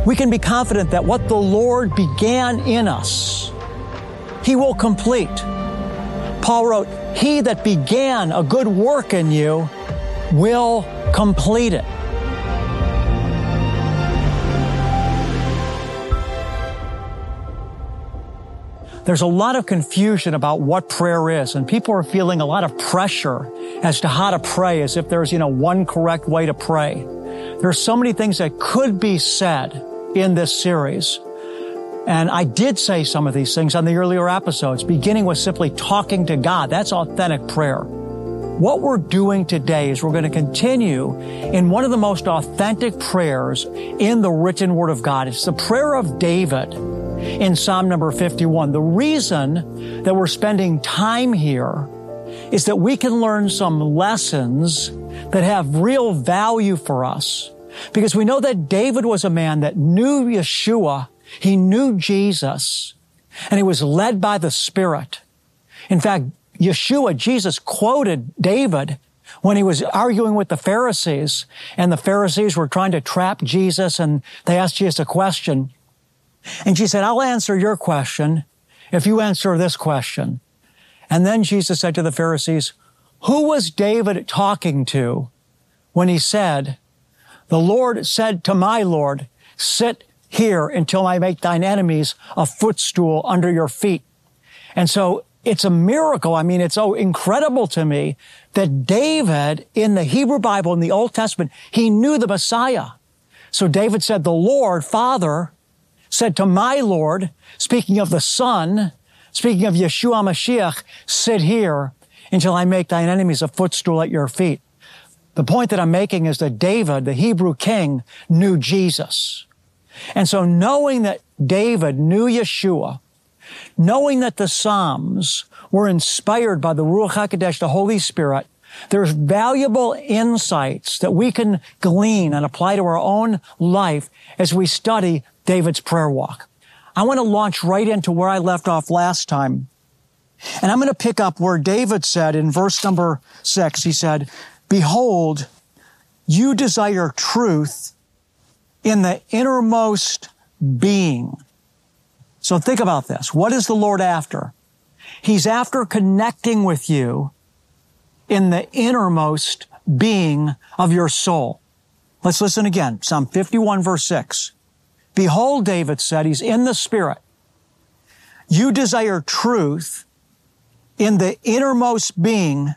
we can be confident that what the Lord began in us, He will complete. Paul wrote, "He that began a good work in you will complete it." There's a lot of confusion about what prayer is, and people are feeling a lot of pressure as to how to pray, as if there's, one correct way to pray. There's so many things that could be said in this series. And I did say some of these things on the earlier episodes, beginning with simply talking to God. That's authentic prayer. What we're doing today is we're going to continue in one of the most authentic prayers in the written Word of God. It's the prayer of David in Psalm number 51. The reason that we're spending time here is that we can learn some lessons that have real value for us. Because we know that David was a man that knew Yeshua, he knew Jesus, and he was led by the Spirit. In fact, Jesus quoted David when he was arguing with the Pharisees, and the Pharisees were trying to trap Jesus, and they asked Jesus a question. And she said, "I'll answer your question if you answer this question." And then Jesus said to the Pharisees, "Who was David talking to when he said, 'The Lord said to my Lord, sit here until I make thine enemies a footstool under your feet'?" And so it's a miracle. I mean, it's so incredible to me that David in the Hebrew Bible, in the Old Testament, he knew the Messiah. So David said, "The Lord, Father, said to my Lord," speaking of the Son, speaking of Yeshua Mashiach, "sit here until I make thine enemies a footstool at your feet." The point that I'm making is that David, the Hebrew king, knew Jesus. And so knowing that David knew Yeshua, knowing that the Psalms were inspired by the Ruach HaKodesh, the Holy Spirit, there's valuable insights that we can glean and apply to our own life as we study David's prayer walk. I want to launch right into where I left off last time. And I'm going to pick up where David said in verse number 6, he said, "Behold, you desire truth in the innermost being." So think about this. What is the Lord after? He's after connecting with you in the innermost being of your soul. Let's listen again. Psalm 51, verse 6. "Behold," David said, he's in the Spirit, "you desire truth in the innermost being,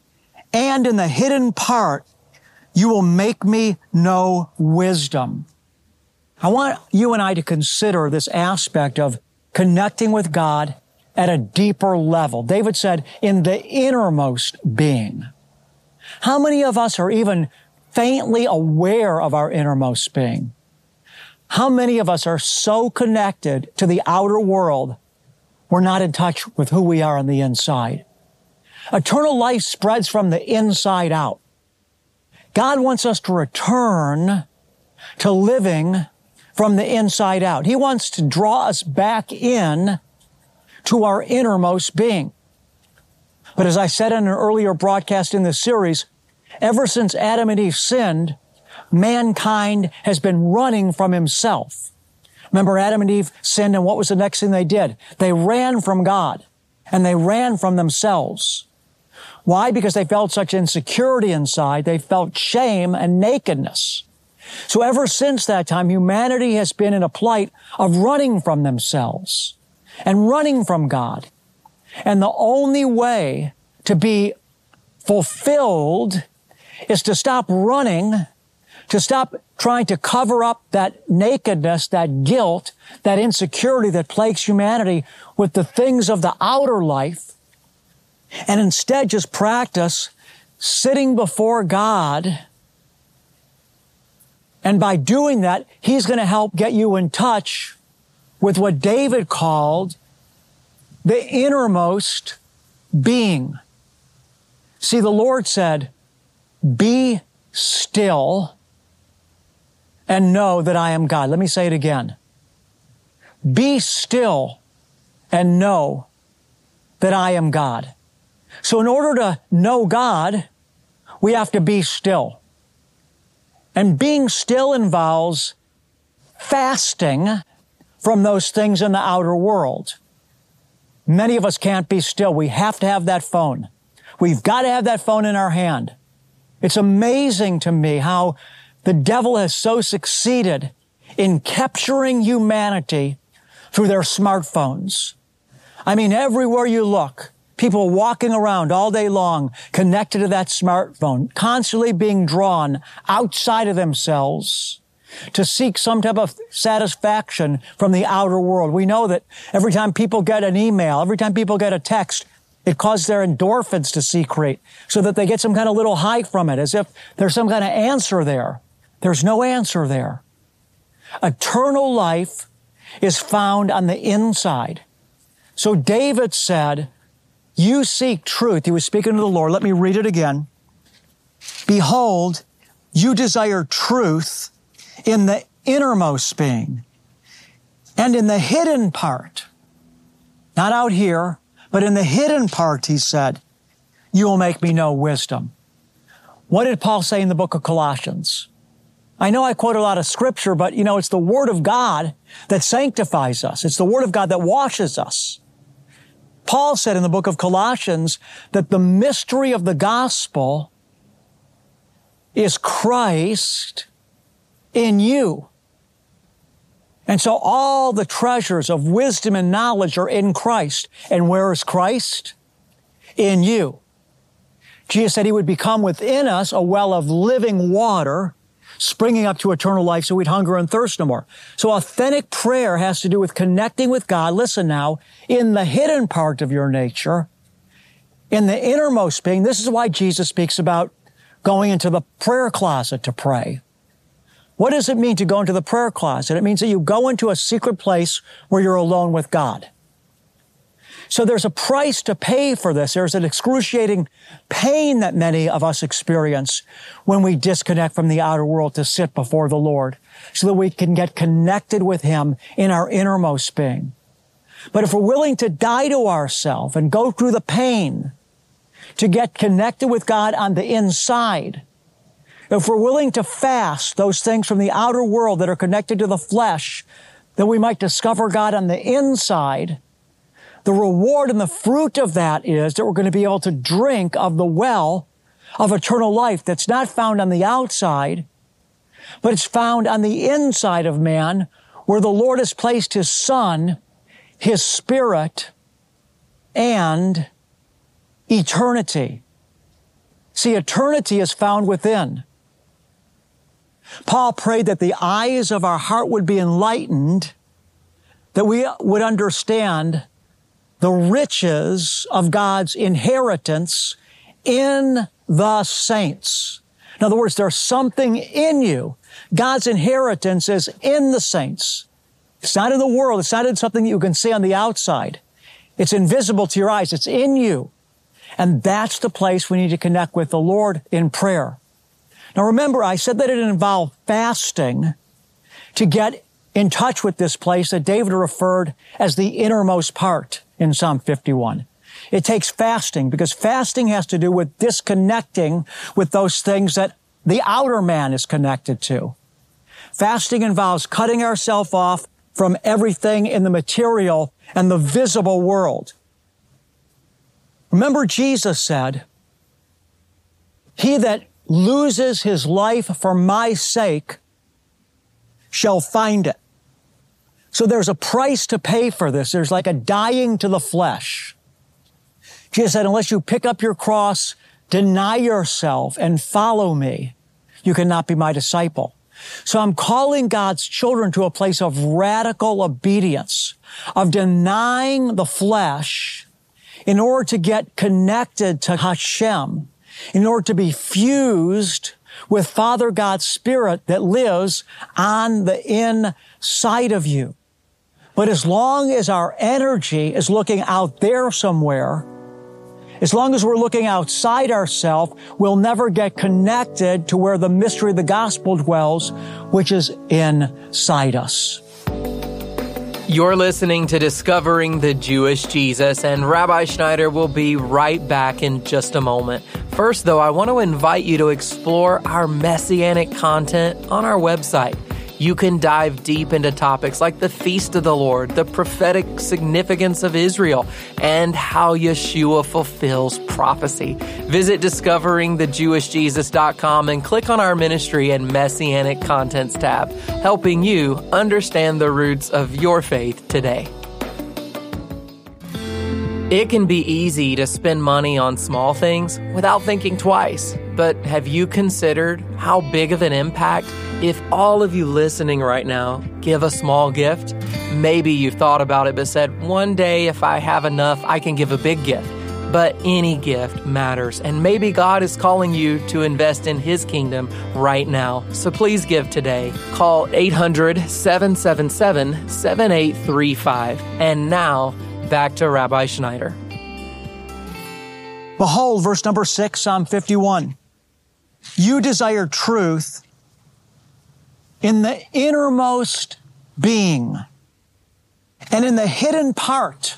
and in the hidden part you will make me know wisdom." I want you and I to consider this aspect of connecting with God at a deeper level. David said, in the innermost being. How many of us are even faintly aware of our innermost being? How many of us are so connected to the outer world, we're not in touch with who we are on the inside? Eternal life spreads from the inside out. God wants us to return to living from the inside out. He wants to draw us back in to our innermost being. But as I said in an earlier broadcast in this series, ever since Adam and Eve sinned, mankind has been running from himself. Remember, Adam and Eve sinned, and what was the next thing they did? They ran from God, and they ran from themselves. Why? Because they felt such insecurity inside. They felt shame and nakedness. So ever since that time, humanity has been in a plight of running from themselves and running from God. And the only way to be fulfilled is to stop running, to stop trying to cover up that nakedness, that guilt, that insecurity that plagues humanity with the things of the outer life, and instead just practice sitting before God. And by doing that, He's going to help get you in touch with what David called the innermost being. See, the Lord said, "Be still and know that I am God." Let me say it again. Be still and know that I am God. So in order to know God, we have to be still. And being still involves fasting from those things in the outer world. Many of us can't be still. We have to have that phone. We've got to have that phone in our hand. It's amazing to me how the devil has so succeeded in capturing humanity through their smartphones. I mean, everywhere you look, people walking around all day long connected to that smartphone, constantly being drawn outside of themselves to seek some type of satisfaction from the outer world. We know that every time people get an email, every time people get a text, it causes their endorphins to secrete so that they get some kind of little high from it, as if there's some kind of answer there. There's no answer there. Eternal life is found on the inside. So David said, you seek truth. He was speaking to the Lord. Let me read it again. Behold, you desire truth in the innermost being and in the hidden part. Not out here, but in the hidden part, he said, you will make me know wisdom. What did Paul say in the book of Colossians? I know I quote a lot of scripture, but it's the Word of God that sanctifies us. It's the Word of God that washes us. Paul said in the book of Colossians that the mystery of the gospel is Christ in you. And so all the treasures of wisdom and knowledge are in Christ. And where is Christ? In you. Jesus said he would become within us a well of living water, springing up to eternal life so we'd hunger and thirst no more. So authentic prayer has to do with connecting with God. Listen now, in the hidden part of your nature, in the innermost being. This is why Jesus speaks about going into the prayer closet to pray. What does it mean to go into the prayer closet? It means that you go into a secret place where you're alone with God. So there's a price to pay for this. There's an excruciating pain that many of us experience when we disconnect from the outer world to sit before the Lord so that we can get connected with Him in our innermost being. But if we're willing to die to ourselves and go through the pain to get connected with God on the inside, if we're willing to fast those things from the outer world that are connected to the flesh, that we might discover God on the inside, the reward and the fruit of that is that we're going to be able to drink of the well of eternal life that's not found on the outside, but it's found on the inside of man, where the Lord has placed His Son, His Spirit, and eternity. See, eternity is found within. Paul prayed that the eyes of our heart would be enlightened, that we would understand the riches of God's inheritance in the saints. In other words, there's something in you. God's inheritance is in the saints. It's not in the world. It's not in something you can see on the outside. It's invisible to your eyes. It's in you. And that's the place we need to connect with the Lord in prayer. Now remember, I said that it involved fasting to get in touch with this place that David referred as the innermost part in Psalm 51. It takes fasting because fasting has to do with disconnecting with those things that the outer man is connected to. Fasting involves cutting ourselves off from everything in the material and the visible world. Remember, Jesus said, he that loses his life for my sake shall find it. So there's a price to pay for this. There's like a dying to the flesh. Jesus said, unless you pick up your cross, deny yourself, and follow me, you cannot be my disciple. So I'm calling God's children to a place of radical obedience, of denying the flesh in order to get connected to Hashem, in order to be fused with Father God's Spirit that lives on the inside of you. But as long as our energy is looking out there somewhere, as long as we're looking outside ourselves, we'll never get connected to where the mystery of the gospel dwells, which is inside us. You're listening to Discovering the Jewish Jesus, and Rabbi Schneider will be right back in just a moment. First, though, I want to invite you to explore our messianic content on our website. You can dive deep into topics like the Feast of the Lord, the prophetic significance of Israel, and how Yeshua fulfills prophecy. Visit discoveringthejewishjesus.com and click on our ministry and Messianic Contents tab, helping you understand the roots of your faith today. It can be easy to spend money on small things without thinking twice, but have you considered how big of an impact if all of you listening right now give a small gift? Maybe you've thought about it but said, one day if I have enough, I can give a big gift. But any gift matters, and maybe God is calling you to invest in His kingdom right now. So please give today. Call 800-777-7835. And now, back to Rabbi Schneider. Behold, verse number 6, Psalm 51. You desire truth in the innermost being, and in the hidden part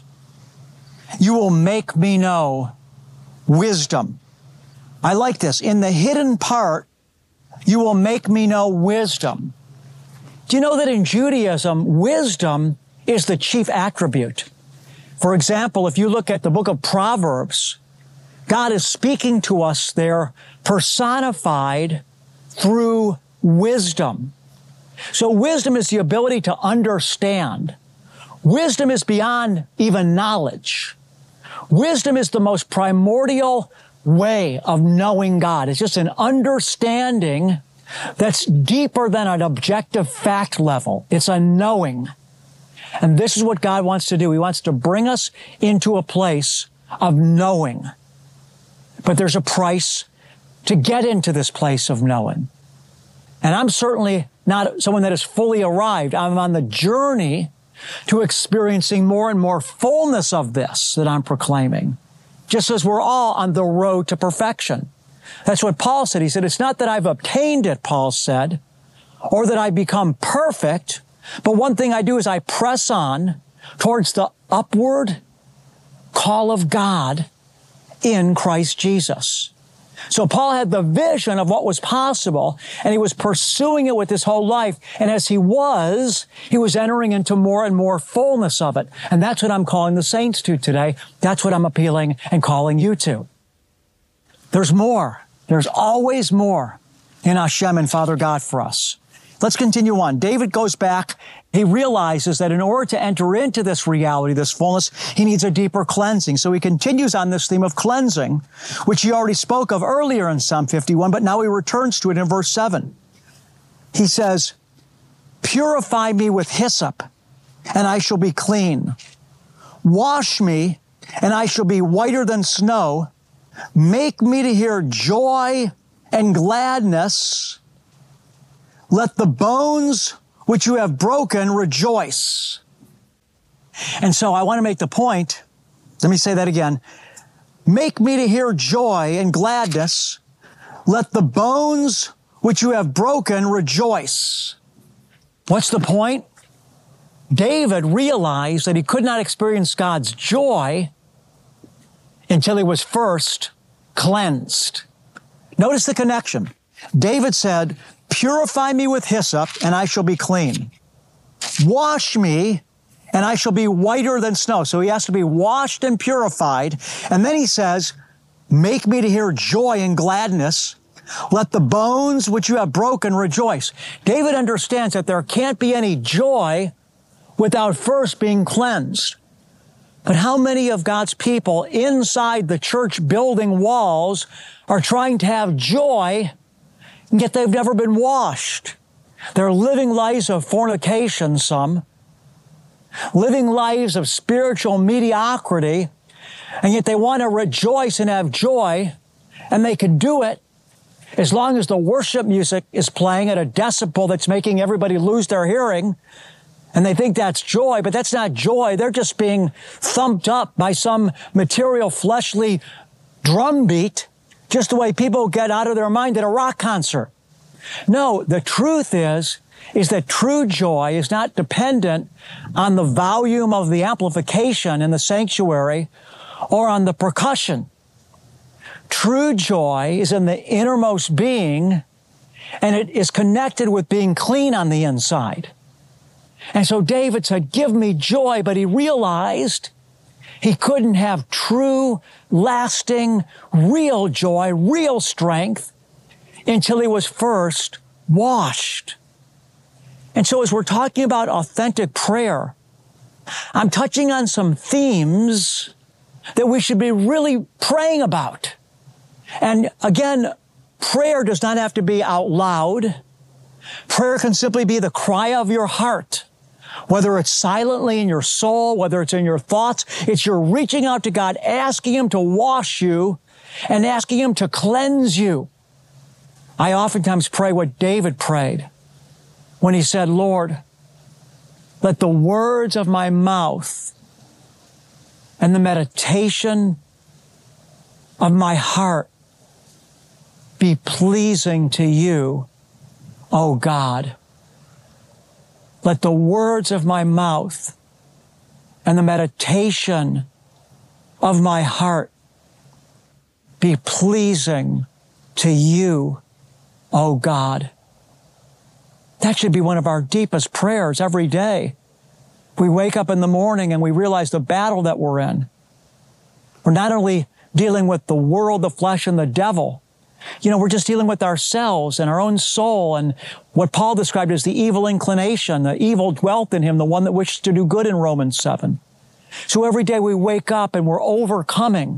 you will make me know wisdom. I like this. In the hidden part you will make me know wisdom. Do you know that in Judaism, wisdom is the chief attribute? For example, if you look at the book of Proverbs, God is speaking to us there personified through wisdom. So wisdom is the ability to understand. Wisdom is beyond even knowledge. Wisdom is the most primordial way of knowing God. It's just an understanding that's deeper than an objective fact level. It's a knowing. And this is what God wants to do. He wants to bring us into a place of knowing. But there's a price to get into this place of knowing. And I'm certainly not someone that has fully arrived. I'm on the journey to experiencing more and more fullness of this that I'm proclaiming. Just as we're all on the road to perfection. That's what Paul said. He said, it's not that I've obtained it, Paul said, or that I've become perfect, but one thing I do is I press on towards the upward call of God in Christ Jesus. So Paul had the vision of what was possible, and he was pursuing it with his whole life. And as he was entering into more and more fullness of it. And that's what I'm calling the saints to today. That's what I'm appealing and calling you to. There's more. There's always more in Hashem and Father God for us. Let's continue on. David goes back. He realizes that in order to enter into this reality, this fullness, he needs a deeper cleansing. So he continues on this theme of cleansing, which he already spoke of earlier in Psalm 51, but now he returns to it in verse 7. He says, purify me with hyssop, and I shall be clean. Wash me, and I shall be whiter than snow. Make me to hear joy and gladness. Let the bones which you have broken rejoice. And so I want to make the point, let me say that again. Make me to hear joy and gladness. Let the bones which you have broken rejoice. What's the point? David realized that he could not experience God's joy until he was first cleansed. Notice the connection. David said, purify me with hyssop, and I shall be clean. Wash me, and I shall be whiter than snow. So he has to be washed and purified. And then he says, make me to hear joy and gladness. Let the bones which you have broken rejoice. David understands that there can't be any joy without first being cleansed. But how many of God's people inside the church building walls are trying to have joy, and yet they've never been washed? They're living lives of fornication, some, living lives of spiritual mediocrity, and yet they want to rejoice and have joy, and they can do it as long as the worship music is playing at a decibel that's making everybody lose their hearing, and they think that's joy, but that's not joy. They're just being thumped up by some material, fleshly drum beat, just the way people get out of their mind at a rock concert. No, the truth is that true joy is not dependent on the volume of the amplification in the sanctuary or on the percussion. True joy is in the innermost being, And it is connected with being clean on the inside. And so David said, give me joy, but he realized he couldn't have true, lasting, real joy, real strength until he was first washed. And so as we're talking about authentic prayer, I'm touching on some themes that we should be really praying about. And again, prayer does not have to be out loud. Prayer can simply be the cry of your heart. Whether it's silently in your soul, whether it's in your thoughts, it's your reaching out to God, asking Him to wash you and asking Him to cleanse you. I oftentimes pray what David prayed when he said, Lord, let the words of my mouth and the meditation of my heart be pleasing to you, O God. Let the words of my mouth and the meditation of my heart be pleasing to you, O God. That should be one of our deepest prayers every day. We wake up in the morning and we realize the battle that we're in. We're not only dealing with the world, the flesh, and the devil. We're just dealing with ourselves and our own soul and what Paul described as the evil inclination. The evil dwelt in him, the one that wished to do good in Romans 7. So every day we wake up and we're overcoming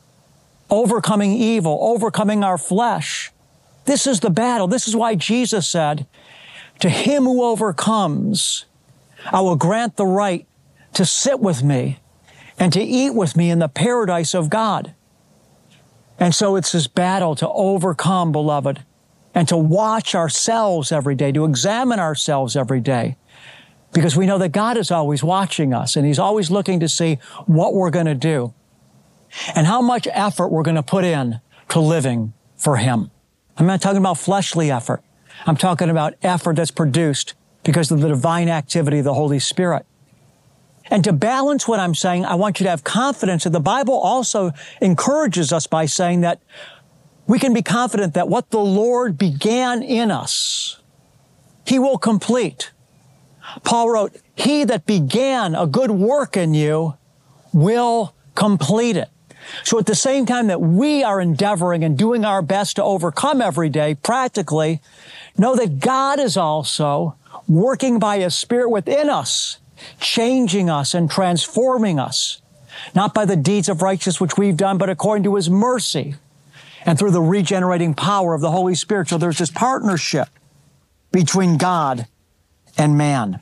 evil, overcoming our flesh. This is the battle. This is why Jesus said, to him who overcomes, I will grant the right to sit with me and to eat with me in the paradise of God. And so it's this battle to overcome, beloved, and to watch ourselves every day, to examine ourselves every day, because we know that God is always watching us and He's always looking to see what we're going to do and how much effort we're going to put in to living for Him. I'm not talking about fleshly effort. I'm talking about effort that's produced because of the divine activity of the Holy Spirit. And to balance what I'm saying, I want you to have confidence that the Bible also encourages us by saying that we can be confident that what the Lord began in us, He will complete. Paul wrote, He that began a good work in you will complete it. So at the same time that we are endeavoring and doing our best to overcome every day, practically, know that God is also working by His Spirit within us, changing us and transforming us, not by the deeds of righteousness which we've done, but according to His mercy and through the regenerating power of the Holy Spirit. So there's this partnership between God and man.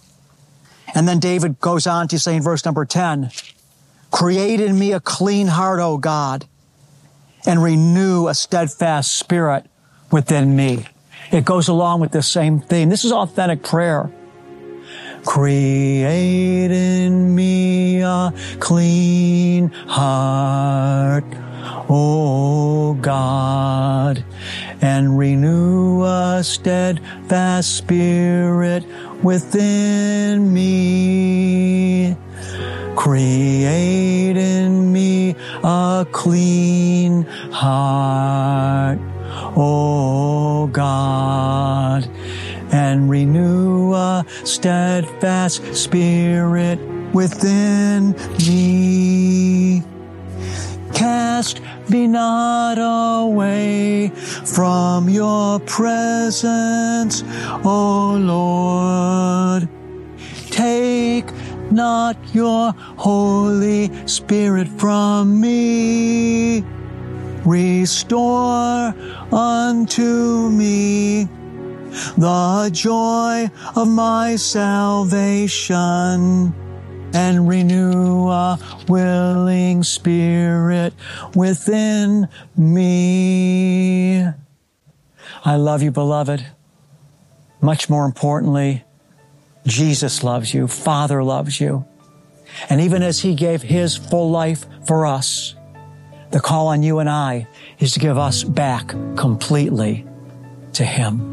And then David goes on to say in verse number 10, create in me a clean heart, O God, and renew a steadfast spirit within me. It goes along with the same theme. This is authentic prayer. Create in me a clean heart, O God, and renew a steadfast spirit within me. Create in me a clean heart, O God, and renew a steadfast spirit within me. Cast me not away from your presence, O Lord. Take not your Holy Spirit from me. Restore unto me the joy of my salvation, and renew a willing spirit within me. I love you, beloved. Much more importantly, Jesus loves you. Father loves you. And even as He gave His full life for us, the call on you and I is to give us back completely to Him.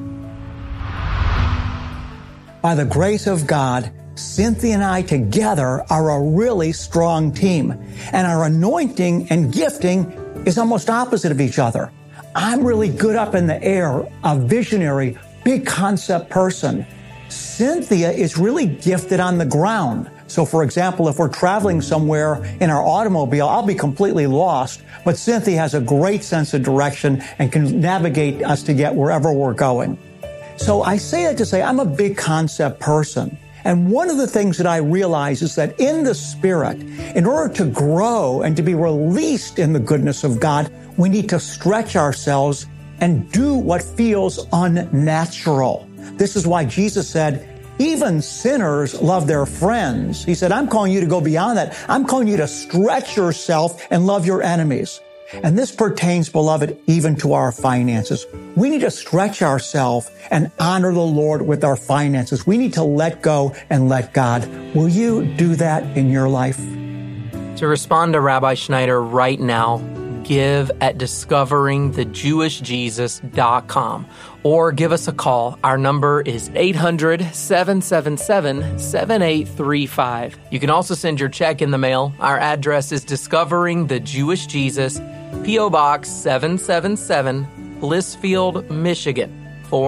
By the grace of God, Cynthia and I together are a really strong team, and our anointing and gifting is almost opposite of each other. I'm really good up in the air, a visionary, big concept person. Cynthia is really gifted on the ground. So for example, if we're traveling somewhere in our automobile, I'll be completely lost, but Cynthia has a great sense of direction and can navigate us to get wherever we're going. So I say that to say I'm a big concept person. And one of the things that I realize is that in the Spirit, in order to grow and to be released in the goodness of God, we need to stretch ourselves and do what feels unnatural. This is why Jesus said, even sinners love their friends. He said, I'm calling you to go beyond that. I'm calling you to stretch yourself and love your enemies. And this pertains, beloved, even to our finances. We need to stretch ourselves and honor the Lord with our finances. We need to let go and let God. Will you do that in your life? To respond to Rabbi Schneider right now, give at discoveringthejewishjesus.com or give us a call. Our number is 800-777-7835. You can also send your check in the mail. Our address is Discovering the Jewish Jesus, P.O. Box 777, Blissfield, Michigan,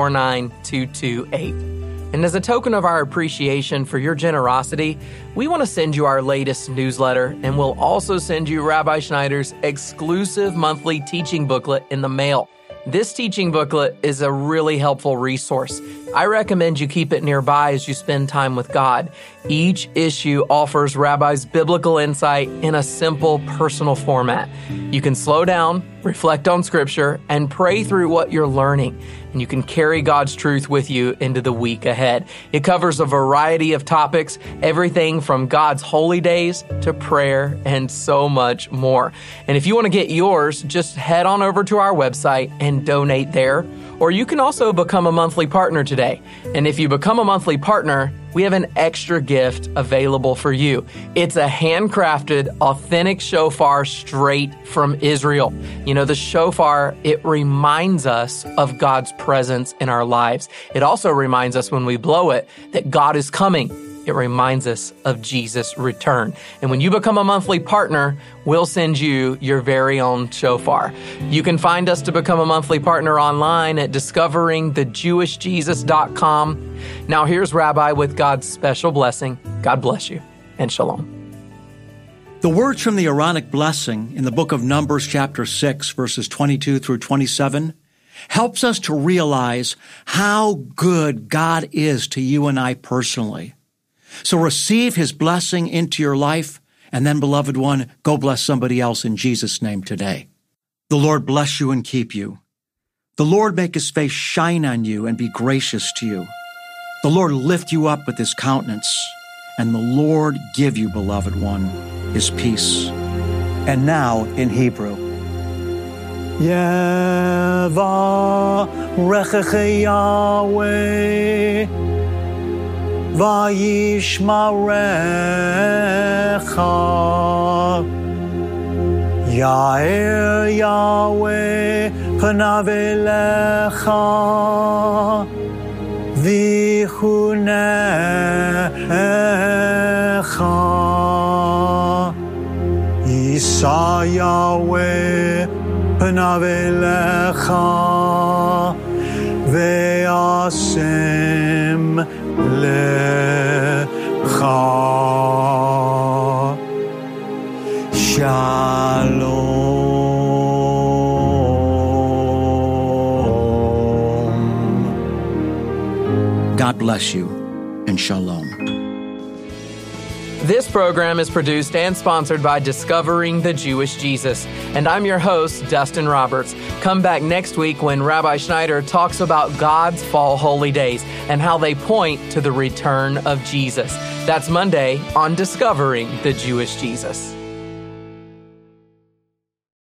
49228. And as a token of our appreciation for your generosity, we want to send you our latest newsletter, and we'll also send you Rabbi Schneider's exclusive monthly teaching booklet in the mail. This teaching booklet is a really helpful resource. I recommend you keep it nearby as you spend time with God. Each issue offers Rabbi's biblical insight in a simple, personal format. You can slow down, reflect on Scripture, and pray through what you're learning. And you can carry God's truth with you into the week ahead. It covers a variety of topics, everything from God's holy days to prayer and so much more. And if you want to get yours, just head on over to our website and donate there. Or you can also become a monthly partner today. And if you become a monthly partner, we have an extra gift available for you. It's a handcrafted, authentic shofar straight from Israel. You know, the shofar, it reminds us of God's presence in our lives. It also reminds us when we blow it that God is coming. It reminds us of Jesus' return. And when you become a monthly partner, we'll send you your very own shofar. You can find us to become a monthly partner online at discoveringthejewishjesus.com. Now here's Rabbi with God's special blessing. God bless you and shalom. The words from the Aaronic blessing in the book of Numbers chapter 6, verses 22 through 27, helps us to realize how good God is to you and I personally. So receive His blessing into your life, and then, beloved one, go bless somebody else in Jesus' name today. The Lord bless you and keep you. The Lord make His face shine on you and be gracious to you. The Lord lift you up with His countenance, and the Lord give you, beloved one, His peace. And now in Hebrew. Yevarechecha Yahweh Vayishmarecha Ya'er Yahweh Panav Elecha Vichunecha Yisa Yahweh Panav Elecha Ve'asem Lecha Shalom. God bless you and shalom. This program is produced and sponsored by Discovering the Jewish Jesus, and I'm your host, Dustin Roberts. Come back next week when Rabbi Schneider talks about God's fall holy days and how they point to the return of Jesus. That's Monday on Discovering the Jewish Jesus.